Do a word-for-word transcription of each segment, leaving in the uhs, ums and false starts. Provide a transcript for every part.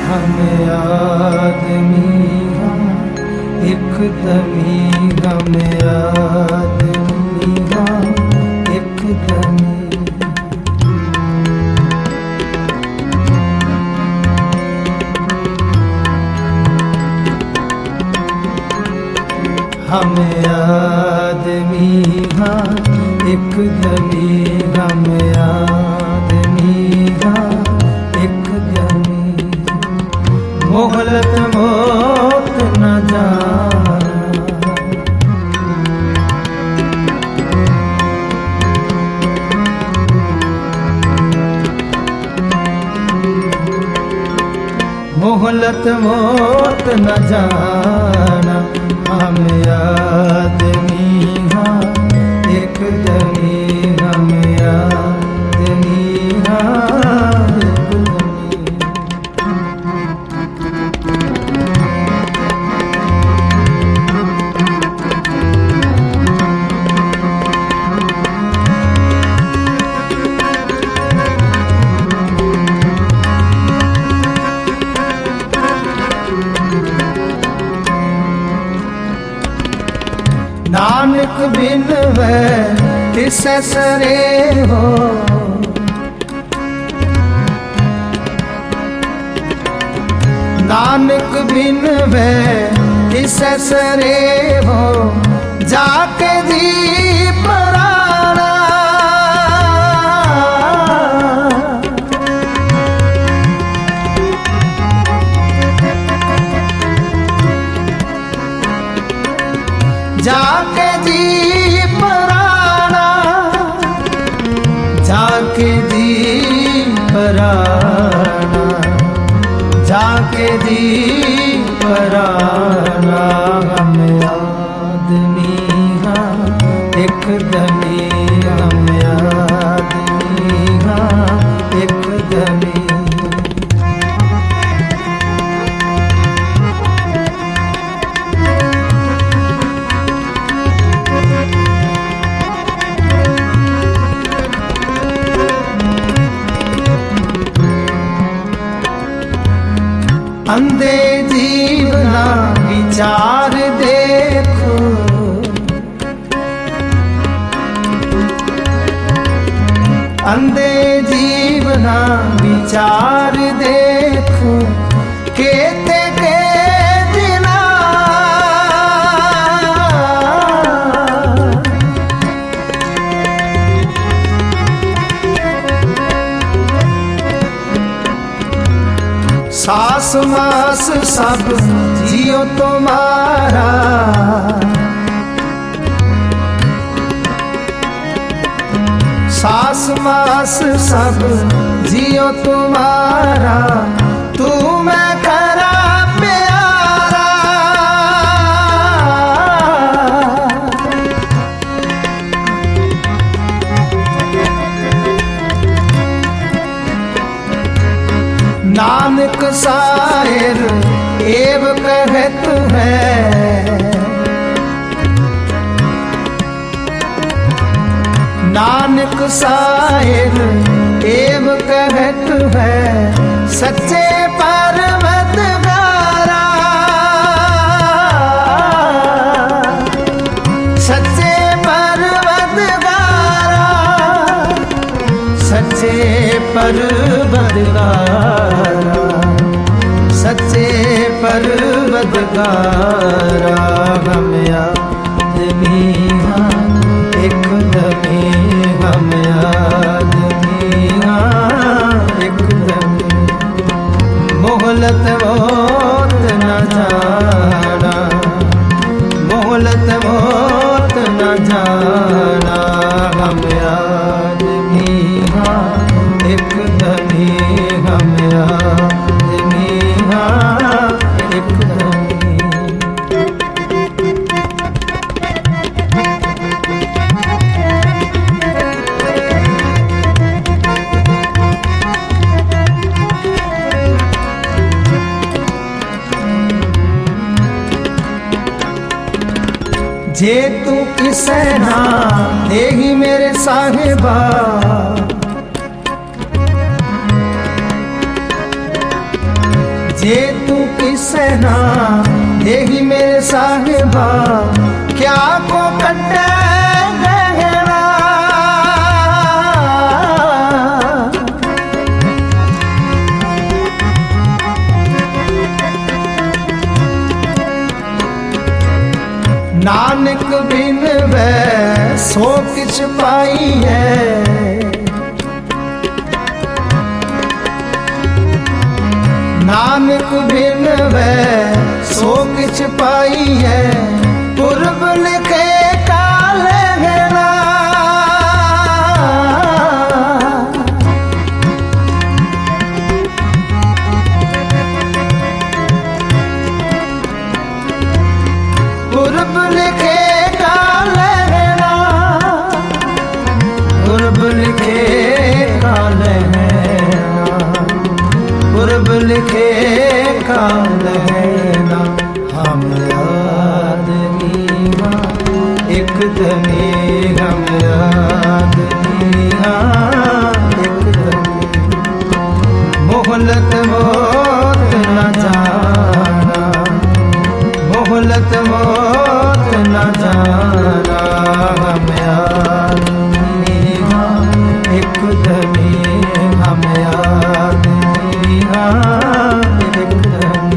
हम आदमी हम एक दमी, हम आदमी हम एक दमी। हम आदमी हाँ एक दमी, हम आदमी हाँ एक दमी। मोहलत मौत न जाना, मोहलत मौत न जाना। हम आदमी हाँ एक दमी, हम आदमी हाँ एक दमी। नानक बिन वै तिस सरे हो, नानक बिन वै तिस सरे हो। जाके दी पराना, जाके दी पराना, जाके दी पराना, जाके दी पराना। हम आदमी हाँ एक दमी, हम आदमी हाँ एक दमी। अंधे जीवना विचार देखो, अंधे जीवना विचार देखो। केते के दिना सास मास सब जियो तुम्हारा, सास मास सब जियो तुम्हारा। तू मैं करा प्यारा, नानक साहिर एव कहत है, नानक साहिर एव कहत है। सच्चे परवतगारा, सच्चे परवतगारा, सच्चे परवतगारा, सच्चे परवतगारा। हम आदमी हाँ एक दमी, हम आदमी हाँ एक दमी। मोहलत मौत न जाना, मोहलत मौत न जाना। हम आदमी हाँ एक दमी, हम आदमी हाँ एक दमी। जे तू किसे ना देही मेरे साहिबा, सैना देही मेरे साहिबा क्या को कटे गहरा। नानक बिन वै सो किछ पाई है, नानक बिन वै सो किछ पाई है। पूर्व लिखे काल गहरा, पूर्व लिखे काल गहरा, पूर्व लिखे काल गहरा, पूर्व लिखे काल गहरा। हम आदमी एक धनी, हम आदमी एक धनी। मोहलत मौत न जाना, मोहलत मौत न जाना। हम आदमी एक धनी, हम आदमी एक धनी।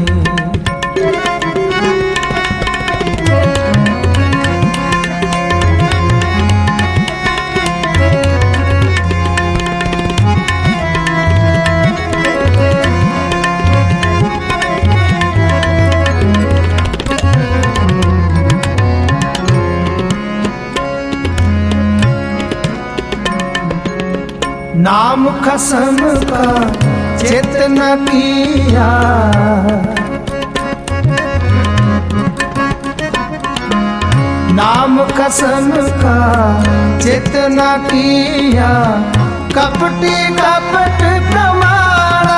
नाम खसम का चेतना किया, नाम कसम का चेतना किया। कपटी कपट प्रमाणा,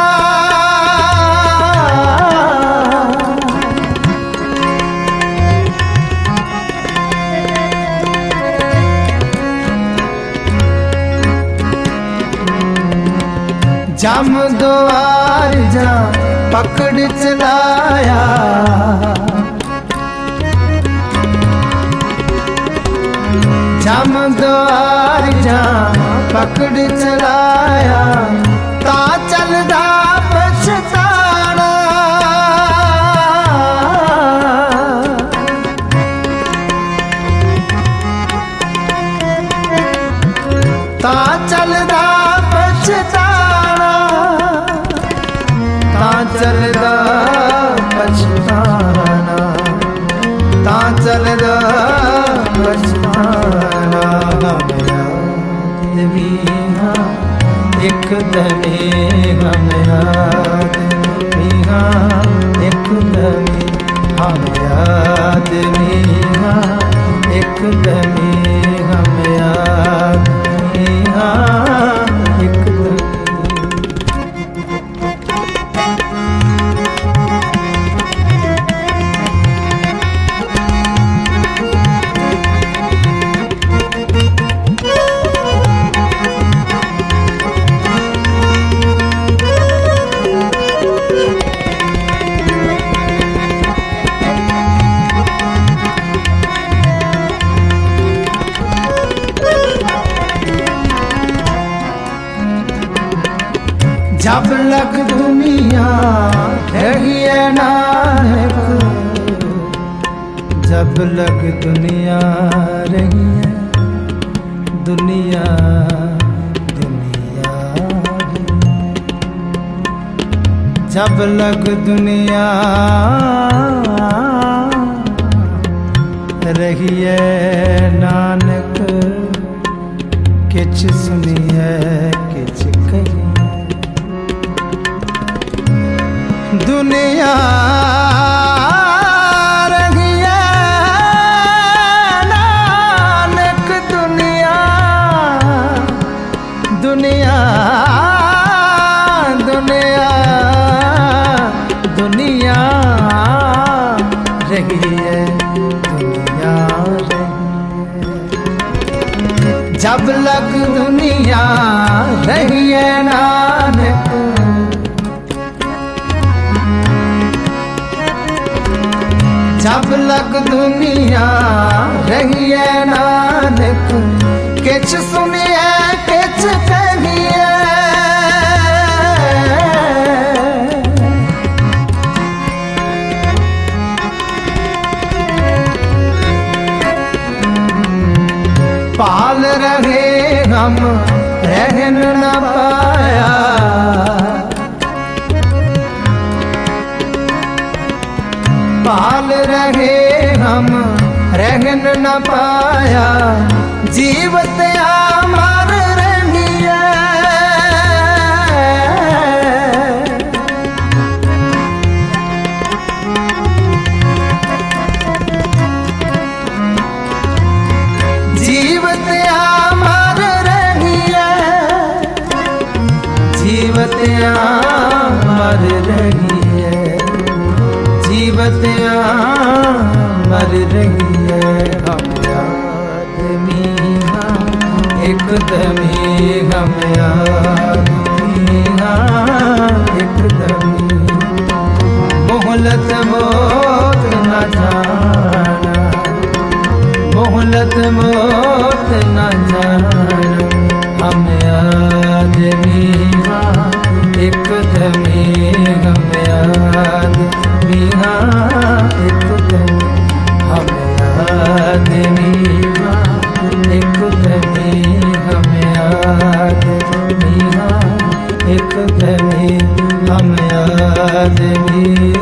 जम द्वार जा पकड़ चलाया, जम द्वार जा पकड़ चलाया। ता चलदा पछताना, ता चलदा पछताना, ता चलदा पछताना, ता चलदा पछताना। एक धनी, हम आदमी एक धनी, हम आदमी एक धनी, हम आदमी एक धनी। जब लग दुनिया रही है नानक, जब लग दुनिया रही है, दुनिया दुनिया जब लग दुनिया रही है नानक। किछ सुनिए किछ कहिए, दुनिया रही है नानक, दुनिया दुनिया दुनिया दुनिया रही है, दुनिया रही। जब लग दुनिया रही है नानक, सब लग दुनिया रही है नानक, किच सुनिए किच कहिए। पाल रहे हम रहन न पाया, पाल रहे हम रहन न पाया, जीवत अमर रहिए। जीवत अमर रहिए, जीवत अमर रहिए, जीवत अमर रहिए। हम आदमी हाँ एक दमी, हम आदमी हाँ एक दमी। मोहलत मौत न जाना, मोहलत मौत न जाना। हम आदमी हाँ एक दमी, हम आदमी हाँ एक दमी। हम आदमी हाँ एक दमी, हम आदमी हाँ एक दमी। हम आदमी